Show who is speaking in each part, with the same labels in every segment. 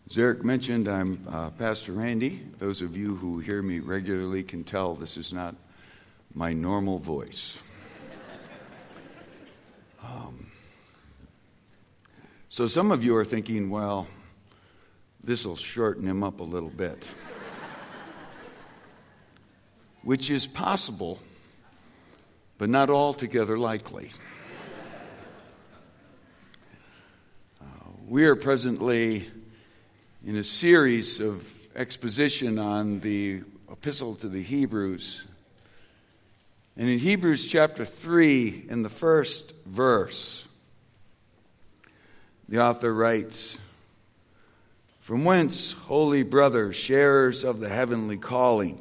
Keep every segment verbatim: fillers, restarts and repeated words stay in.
Speaker 1: As Eric mentioned, I'm uh, Pastor Randy. Those of you who hear me regularly can tell this is not my normal voice. Um, so some of you are thinking, well, this will shorten him up a little bit. Which is possible, but not altogether likely. Uh, we are presently in a series of exposition on the Epistle to the Hebrews. And in Hebrews chapter three, in the first verse, the author writes, "From whence, holy brothers, sharers of the heavenly calling,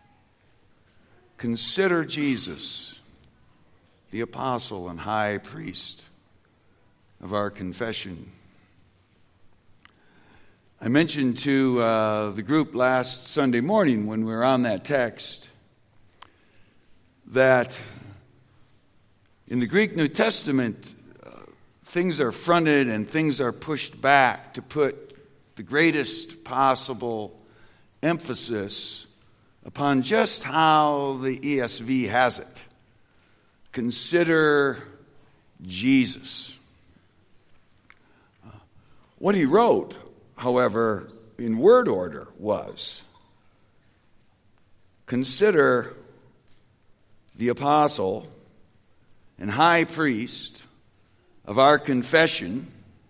Speaker 1: consider Jesus, the apostle and high priest of our confession." I mentioned to uh, the group last Sunday morning when we were on that text that in the Greek New Testament, uh, things are fronted and things are pushed back to put the greatest possible emphasis upon just how the E S V has it. Consider Jesus. Uh, what he wrote, however, in word order was, consider the apostle and high priest of our confession,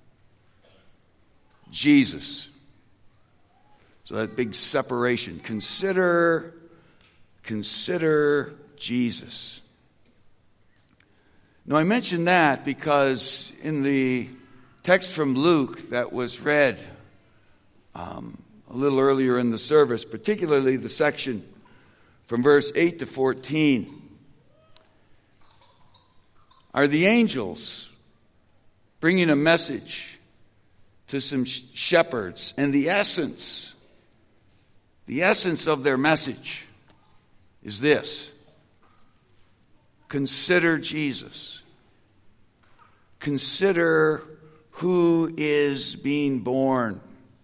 Speaker 1: Jesus. So that big separation. Consider, consider Jesus. Now I mention that because in the text from Luke that was read um, a little earlier in the service, particularly the section from verse eight to fourteen, are the angels bringing a message to some shepherds, and the essence, the essence of their message is this: consider Jesus. Consider who is being born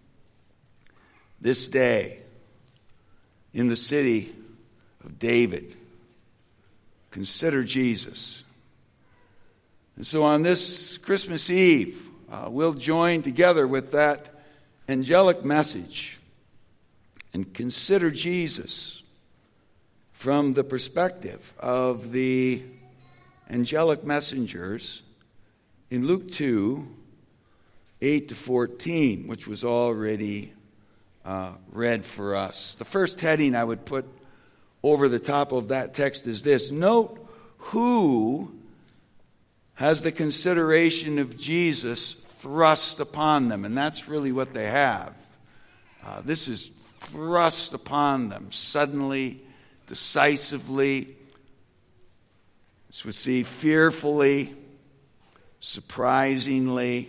Speaker 1: this day in the city of David. Consider Jesus. And so on this Christmas Eve, uh, we'll join together with that angelic message and consider Jesus from the perspective of the angelic messengers in Luke two, eight to fourteen, which was already uh, read for us. The first heading I would put over the top of that text is this: note who has the consideration of Jesus thrust upon them. And that's really what they have. Uh, this is thrust upon them suddenly, decisively, as we see, fearfully, surprisingly.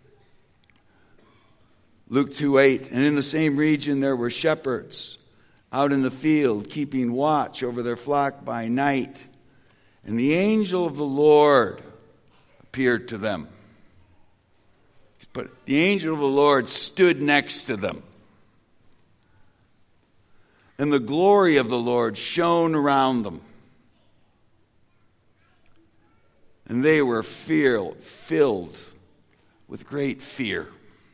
Speaker 1: Luke two eight, and in the same region there were shepherds out in the field, keeping watch over their flock by night. And the angel of the Lord appeared to them. But the angel of the Lord stood next to them. And the glory of the Lord shone around them. And they were fear, filled with great fear.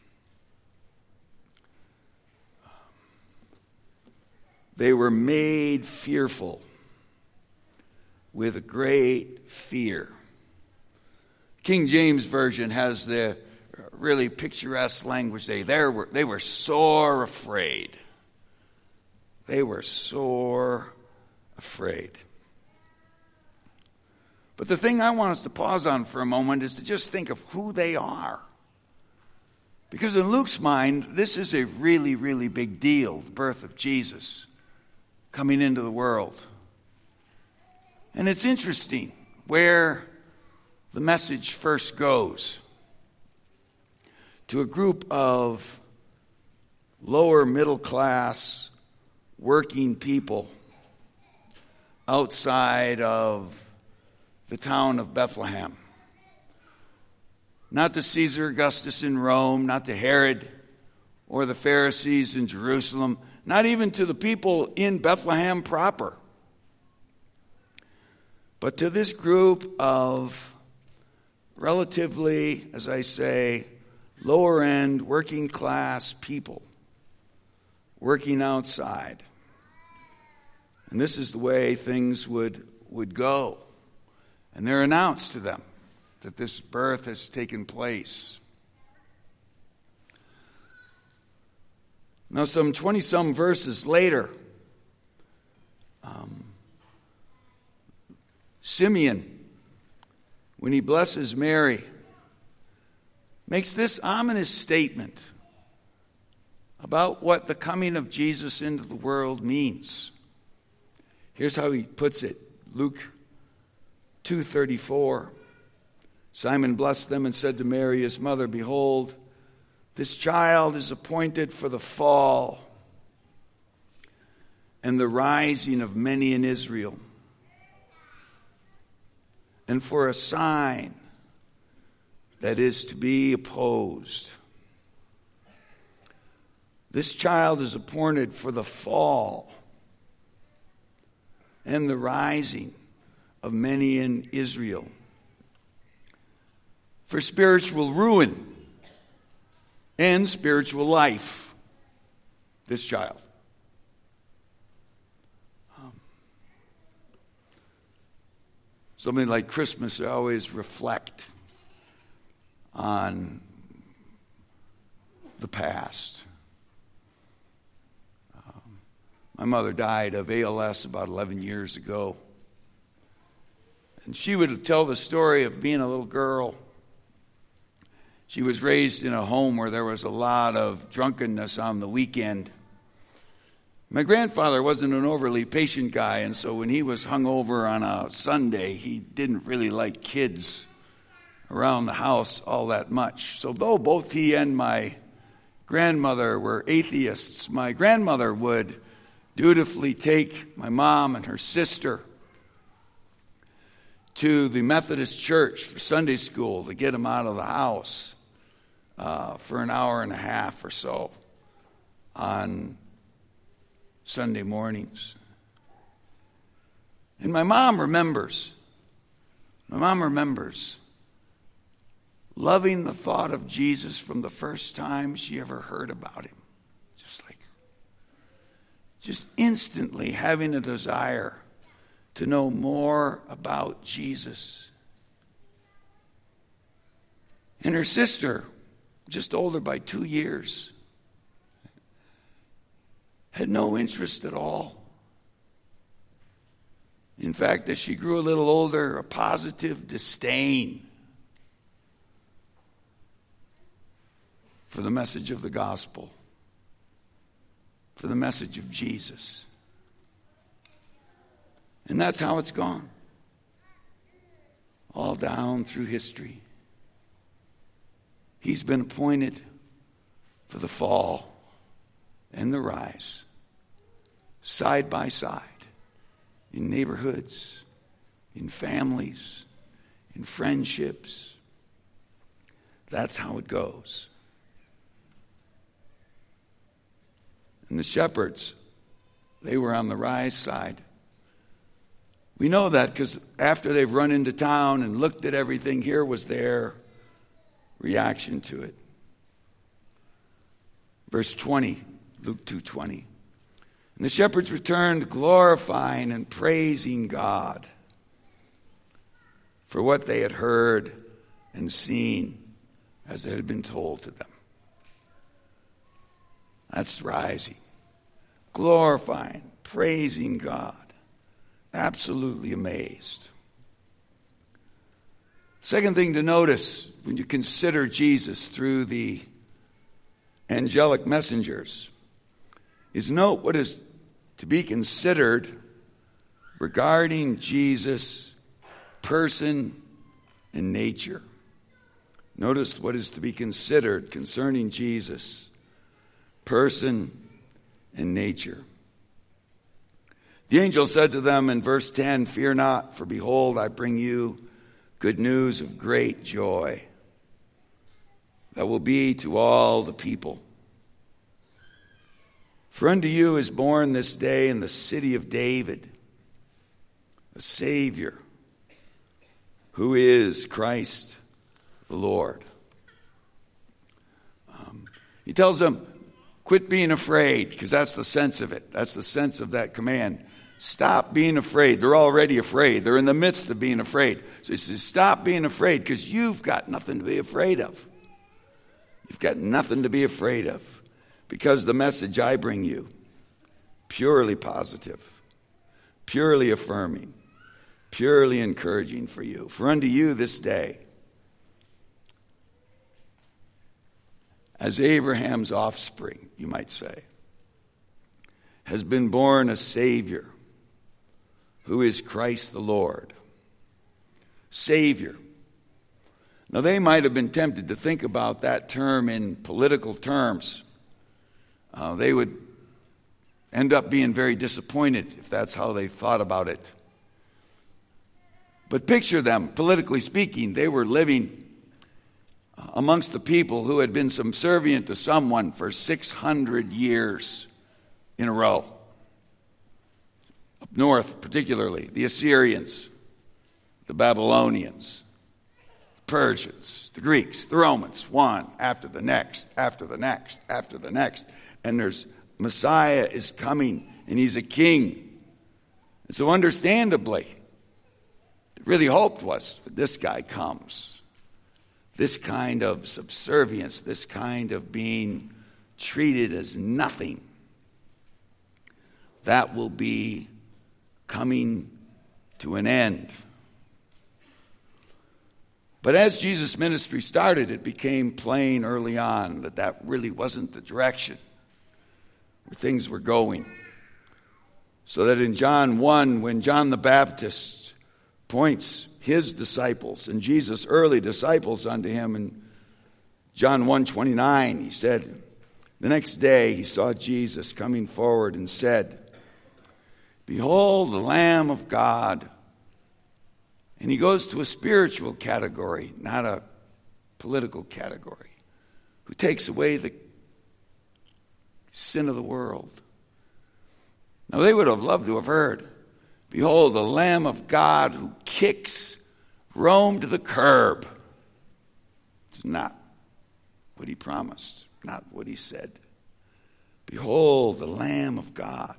Speaker 1: They were made fearful with a great fear. King James Version has the really picturesque language. They, they, were, they were sore afraid. They were sore afraid. But the thing I want us to pause on for a moment is to just think of who they are. Because in Luke's mind, this is a really, really big deal, the birth of Jesus coming into the world. And it's interesting where the message first goes to a group of lower middle class working people outside of the town of Bethlehem. Not to Caesar Augustus in Rome, not to Herod or the Pharisees in Jerusalem, not even to the people in Bethlehem proper, but to this group of relatively, as I say, lower end, working class people working outside. And this is the way things would, would go. And they're announced to them that this birth has taken place. Now, some twenty-some verses later, um, Simeon, when he blesses Mary, makes this ominous statement about what the coming of Jesus into the world means. Here's how he puts it. Luke two thirty-four. Simon blessed them and said to Mary, his mother, behold, this child is appointed for the fall and the rising of many in Israel, and for a sign that is to be opposed. This child is appointed for the fall and the rising of many in Israel, for spiritual ruin and spiritual life. This child. Um, something like Christmas, I always reflect on the past. Um, my mother died of A L S about eleven years ago. And she would tell the story of being a little girl. She was raised in a home where there was a lot of drunkenness on the weekend. My grandfather wasn't an overly patient guy, and so when he was hungover on a Sunday, he didn't really like kids around the house all that much. So though both he and my grandmother were atheists, my grandmother would dutifully take my mom and her sister to the Methodist church for Sunday school to get them out of the house uh, for an hour and a half or so on Sunday mornings. And my mom remembers, my mom remembers loving the thought of Jesus from the first time she ever heard about him. Just like, just instantly having a desire to know more about Jesus. And her sister, just older by two years, had no interest at all. In fact, as she grew a little older, a positive disdain for the message of the gospel, for the message of Jesus. And that's how it's gone. All down through history. He's been appointed for the fall and the rise, side by side, in neighborhoods, in families, in friendships. That's how it goes. And the shepherds, they were on the rise side. We know that because after they've run into town and looked at everything, here was their reaction to it. Verse twenty, Luke two twenty. And the shepherds returned, glorifying and praising God for what they had heard and seen as it had been told to them. That's rising. Glorifying, praising God. Absolutely amazed. Second thing to notice when you consider Jesus through the angelic messengers is note what is to be considered regarding Jesus' person and nature. Notice what is to be considered concerning Jesus' person and nature. The angel said to them in verse ten, fear not, for behold, I bring you good news of great joy that will be to all the people. For unto you is born this day in the city of David a Savior, who is Christ the Lord. Um, he tells them, quit being afraid, because that's the sense of it. That's the sense of that command. Stop being afraid. They're already afraid. They're in the midst of being afraid. So he says, stop being afraid, because you've got nothing to be afraid of. You've got nothing to be afraid of, because the message I bring you, purely positive, purely affirming, purely encouraging for you. For unto you this day, as Abraham's offspring, you might say, has been born a Savior, who is Christ the Lord. Savior. Now, they might have been tempted to think about that term in political terms. Uh, they would end up being very disappointed if that's how they thought about it. But picture them, politically speaking, they were living amongst the people who had been subservient to someone for six hundred years in a row. Up north, particularly, the Assyrians, the Babylonians, the Persians, the Greeks, the Romans, one after the next, after the next, after the next. And there's Messiah is coming, and he's a king. And so understandably, really hoped was that this guy comes. This kind of subservience, this kind of being treated as nothing, that will be coming to an end. But as Jesus' ministry started, it became plain early on that that really wasn't the direction where things were going. So that in John one, when John the Baptist points his disciples and Jesus' early disciples unto him, in John one twenty-nine, he said, the next day he saw Jesus coming forward and said, behold the Lamb of God. And he goes to a spiritual category, not a political category, who takes away the sin of the world. Now they would have loved to have heard, behold the Lamb of God who kicks Rome to the curb. It's not what he promised, not what he said. Behold the Lamb of God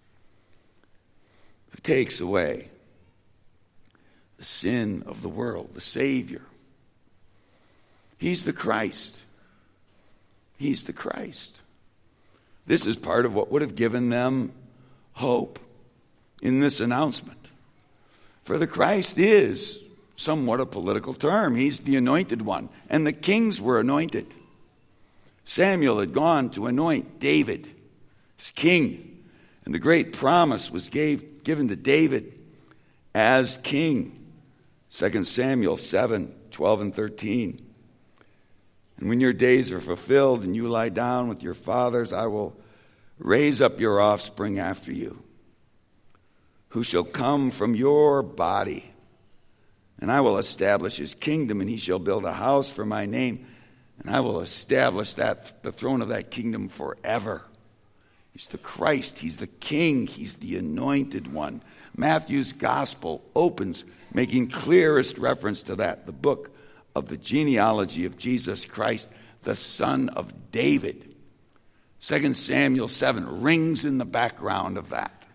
Speaker 1: who takes away the sin of the world, the Savior. He's the Christ. He's the Christ. This is part of what would have given them hope in this announcement. For the Christ is somewhat a political term. He's the anointed one. And the kings were anointed. Samuel had gone to anoint David as king. And the great promise was gave, given to David as king. Second Samuel seven, twelve and thirteen. And when your days are fulfilled and you lie down with your fathers, I will raise up your offspring after you, who shall come from your body. And I will establish his kingdom, and he shall build a house for my name, and I will establish that the throne of that kingdom forever. He's the Christ. He's the King. He's the anointed one. Matthew's gospel opens making clearest reference to that. The book of the genealogy of Jesus Christ, the son of David. Second Samuel seven rings in the background of that.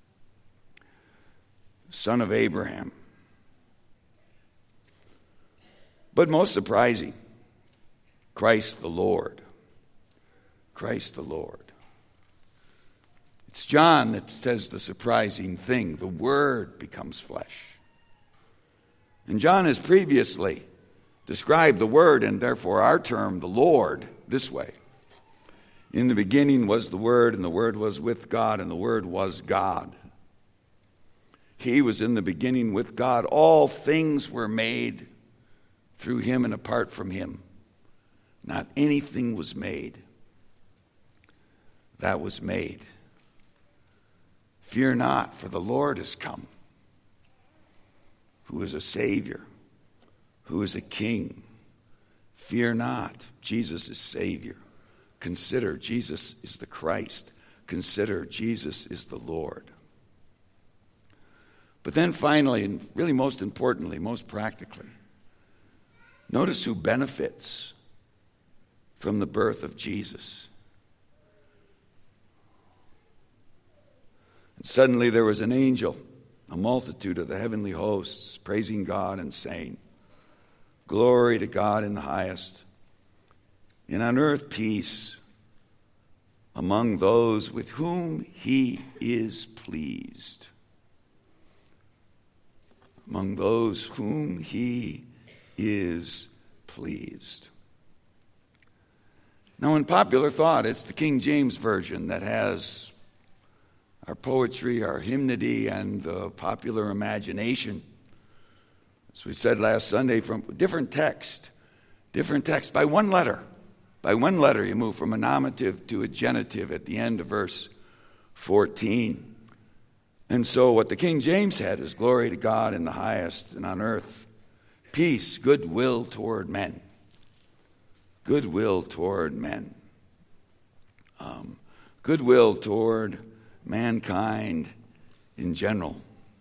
Speaker 1: Son of Abraham. But most surprising, Christ the Lord. Christ the Lord. It's John that says the surprising thing. The Word becomes flesh. And John has previously described the Word, and therefore our term, the Lord, this way. In the beginning was the Word, and the Word was with God, and the Word was God. He was in the beginning with God. All things were made through him, and apart from him, not anything was made that was made. Fear not, for the Lord has come, who is a Savior, who is a King. Fear not, Jesus is Savior. Consider, Jesus is the Christ. consider Jesus is the Lord. But then finally, and really most importantly, most practically, notice who benefits from the birth of Jesus. And suddenly there was an angel, a multitude of the heavenly hosts, praising God and saying, "Glory to God in the highest, and on earth peace among those with whom he is pleased." Among those whom he is pleased. Now, in popular thought, it's the King James Version that has our poetry, our hymnody, and the popular imagination. As we said last Sunday, from different text, different text. By one letter, by one letter you move from a nominative to a genitive at the end of verse fourteen. And so what the King James had is glory to God in the highest, and on earth peace, goodwill toward men. Goodwill toward men. Um, goodwill toward mankind in general.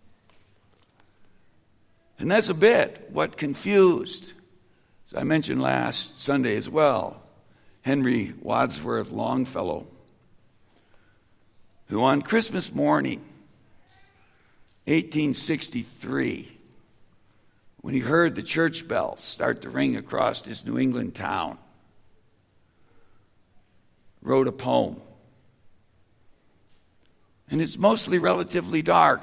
Speaker 1: And that's a bit what confused, as I mentioned last Sunday as well, Henry Wadsworth Longfellow, who on Christmas morning, eighteen sixty-three, when he heard the church bells start to ring across his New England town, wrote a poem. And it's mostly relatively dark.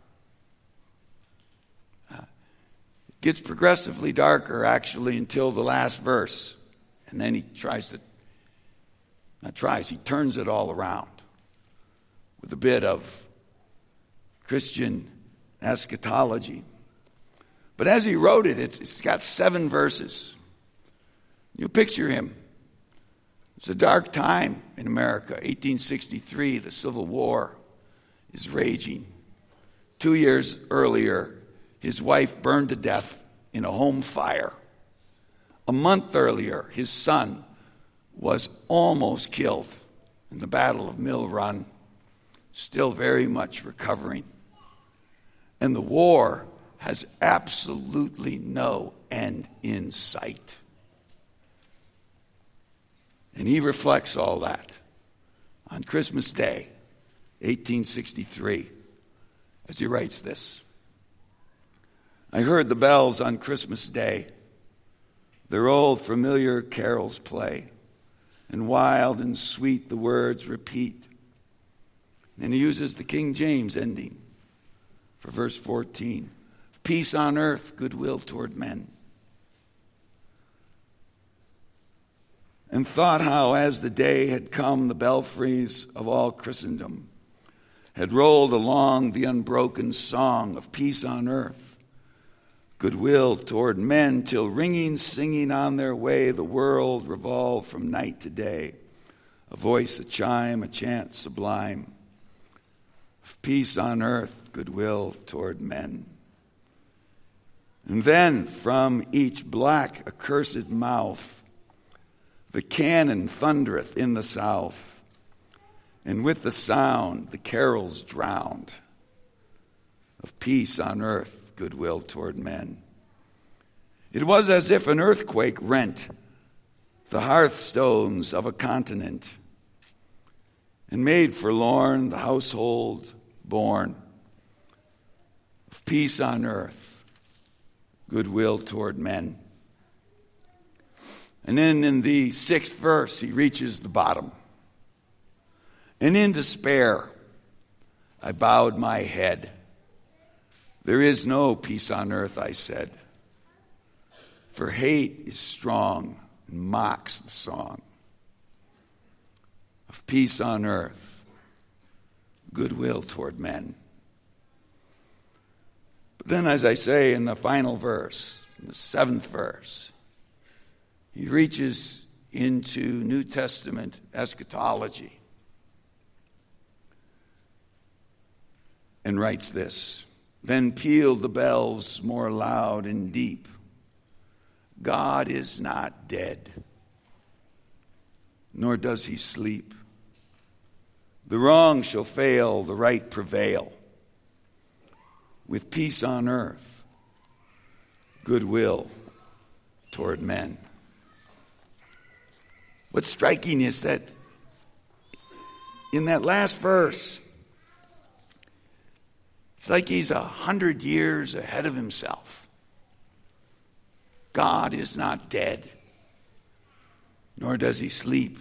Speaker 1: Uh, it gets progressively darker, actually, until the last verse. And then he tries to, not tries, he turns it all around with a bit of Christian eschatology. But as he wrote it, it's, it's got seven verses. You picture him. It's a dark time in America. eighteen sixty-three, the Civil War is raging. Two years earlier, his wife burned to death in a home fire. A month earlier, his son was almost killed in the Battle of Mill Run, still very much recovering. And the war has absolutely no end in sight. And he reflects all that on Christmas Day, eighteen sixty-three, as he writes this. "I heard the bells on Christmas Day, their old familiar carols play, and wild and sweet the words repeat." And he uses the King James ending for verse fourteen. "Peace on earth, goodwill toward men." And thought how, as the day had come, the belfries of all Christendom had rolled along the unbroken song of peace on earth, goodwill toward men, till ringing, singing on their way, the world revolved from night to day, a voice, a chime, a chant sublime, of peace on earth, goodwill toward men. And then from each black accursed mouth the cannon thundereth in the south, and with the sound the carols drowned, of peace on earth, goodwill toward men. It was as if an earthquake rent the hearthstones of a continent, and made forlorn the household born, of peace on earth, goodwill toward men. And then in the sixth verse, he reaches the bottom. "And in despair, I bowed my head. There is no peace on earth, I said. For hate is strong and mocks the song of peace on earth, goodwill toward men." But then, as I say in the final verse, in the seventh verse, he reaches into New Testament eschatology and writes this: "Then pealed the bells more loud and deep. God is not dead, nor does he sleep, The wrong shall fail, the right prevail. With peace on earth, goodwill toward men. What's striking is that in that last verse, it's like he's a hundred years ahead of himself. God is not dead, nor does he sleep.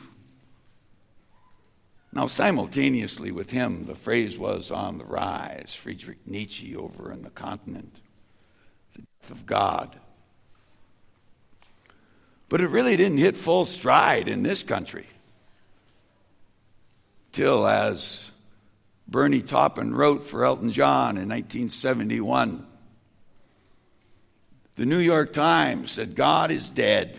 Speaker 1: Now, simultaneously with him, the phrase was on the rise. Friedrich Nietzsche over in the continent, the death of God. But it really didn't hit full stride in this country till, as Bernie Taupin wrote for Elton John in nineteen seventy-one, the New York Times said, God is dead.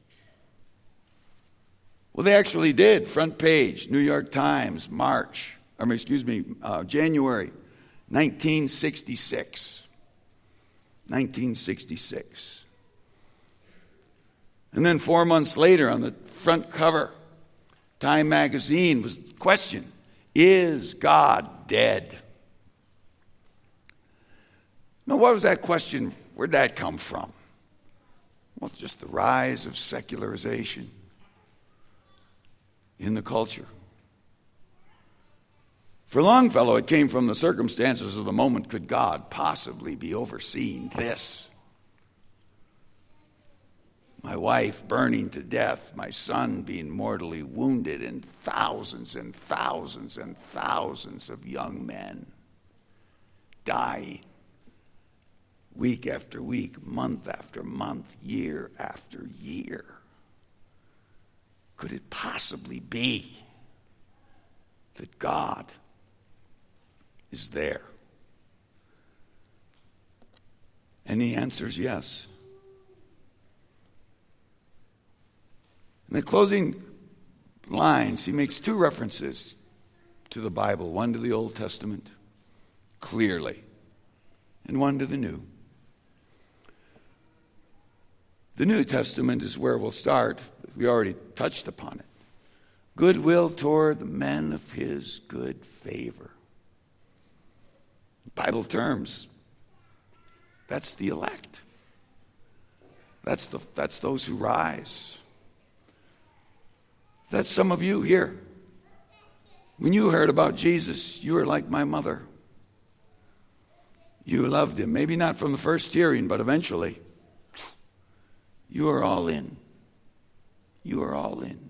Speaker 1: Well, they actually did. Front page, New York Times, March, or excuse me, uh, January nineteen sixty-six. nineteen sixty-six. And then four months later, on the front cover, Time magazine was the question, is God dead? Now, what was that question? Where'd that come from? Well, it's just the rise of secularization in the culture. For Longfellow, it came from the circumstances of the moment. Could God possibly be overseeing this? My wife burning to death, my son being mortally wounded, and thousands and thousands and thousands of young men dying week after week, month after month, year after year. Could it possibly be that God is there? And the answer is yes. In the closing lines, he makes two references to the Bible, one to the Old Testament, clearly, and one to the New. The New Testament is where we'll start. We already touched upon it. Goodwill toward the men of his good favor. Bible terms, that's the elect. That's the that's those who rise. That's some of you here. When you heard about Jesus, you were like my mother. You loved him. Maybe not from the first hearing, but eventually. You are all in. You are all in.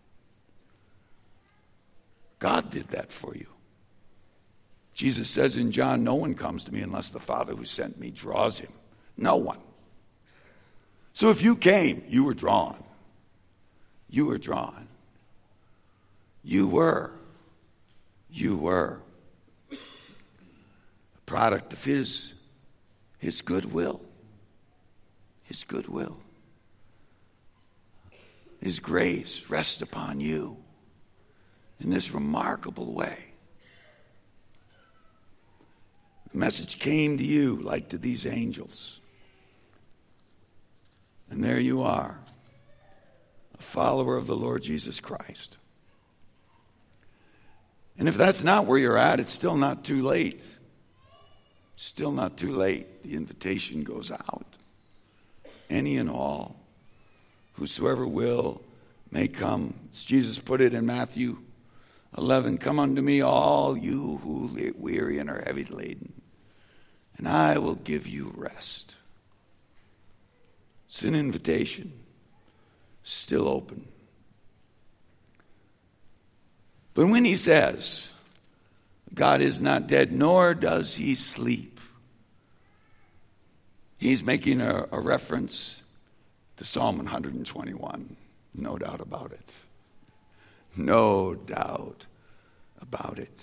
Speaker 1: God did that for you. Jesus says in John, no one comes to me unless the Father who sent me draws him. No one. So if you came, you were drawn. You were drawn. You were. You were a product of his, his goodwill. His goodwill. His grace rests upon you in this remarkable way. The message came to you like to these angels. And there you are, a follower of the Lord Jesus Christ. And if that's not where you're at, it's still not too late. It's still not too late. The invitation goes out. Any and all, whosoever will, may come. As Jesus put it in Matthew eleven, come unto me, all you who weary and are heavy laden, and I will give you rest. It's an invitation, still open. But when he says, God is not dead, nor does he sleep, he's making a, a reference to Psalm one hundred twenty-one. No doubt about it. No doubt about it.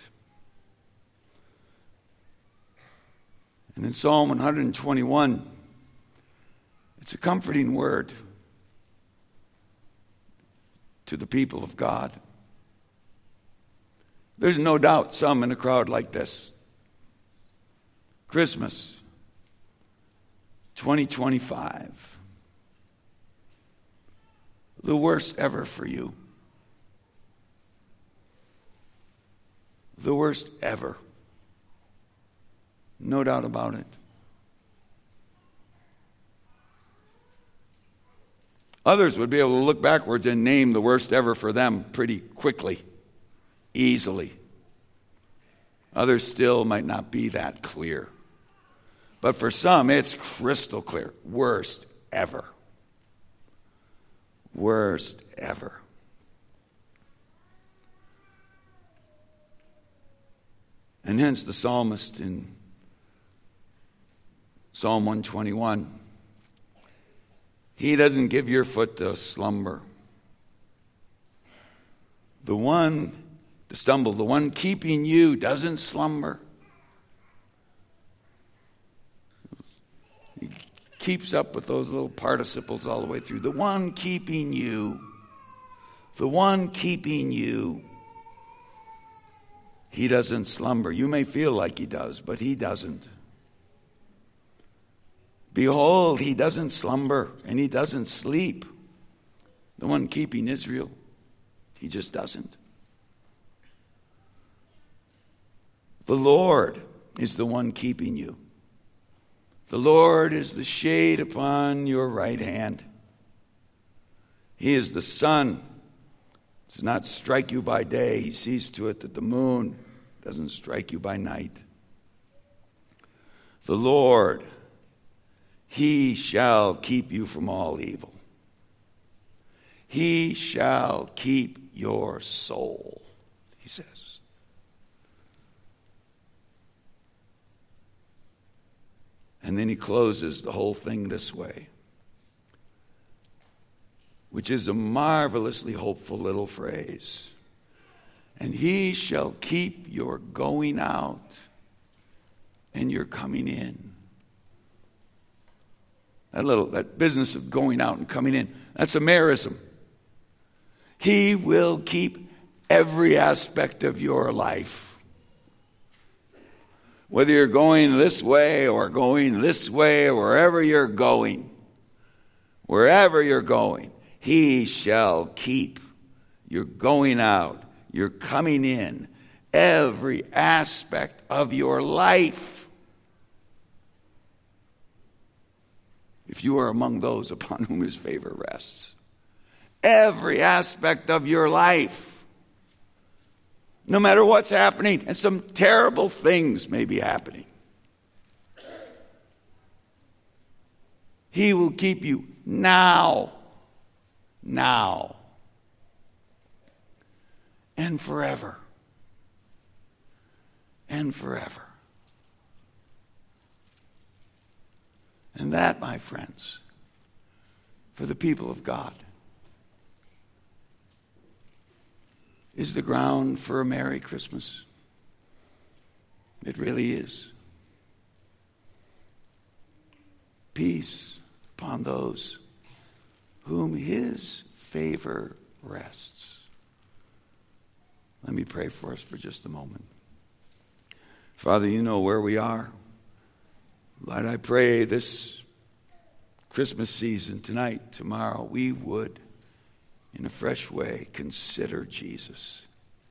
Speaker 1: And in Psalm one hundred twenty-one, it's a comforting word to the people of God. There's no doubt some in a crowd like this. Christmas twenty twenty-five. The worst ever for you. the worst ever. No doubt about it. Others would be able to look backwards and name the worst ever for them pretty quickly, easily. Others still might not be that clear. But for some, it's crystal clear. Worst ever. Worst ever. And hence the psalmist in Psalm one twenty-one, he doesn't give your foot to slumber. The one to stumble, the one keeping you doesn't slumber. He keeps up with those little participles all the way through. The one keeping you. The one keeping you. He doesn't slumber. You may feel like he does, but he doesn't. Behold, he doesn't slumber and he doesn't sleep. The one keeping Israel, he just doesn't. The Lord is the one keeping you. The Lord is the shade upon your right hand. He is the sun. Does not strike you by day. He sees to it that the moon doesn't strike you by night. The Lord, he shall keep you from all evil. He shall keep your soul, he says. And then he closes the whole thing this way, which is a marvelously hopeful little phrase. And he shall keep your going out and your coming in. That little, that business of going out and coming in, that's a merism. He will keep every aspect of your life. Whether you're going this way or going this way, or wherever you're going, wherever you're going, he shall keep your going out, your coming in, every aspect of your life. If you are among those upon whom his favor rests. Every aspect of your life. No matter what's happening, and some terrible things may be happening. He will keep you now. Now. And forever. And forever. And that, my friends, for the people of God, is the ground for a Merry Christmas. It really is. Peace upon those whom his favor rests. Let me pray for us for just a moment. Father, you know where we are. Lord, I pray this Christmas season, tonight, tomorrow, we would, in a fresh way, consider Jesus.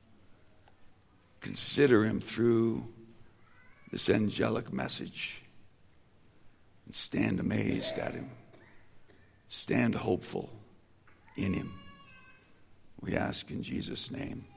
Speaker 1: Consider him through this angelic message. And stand amazed at him. Stand hopeful in him. We ask in Jesus' name.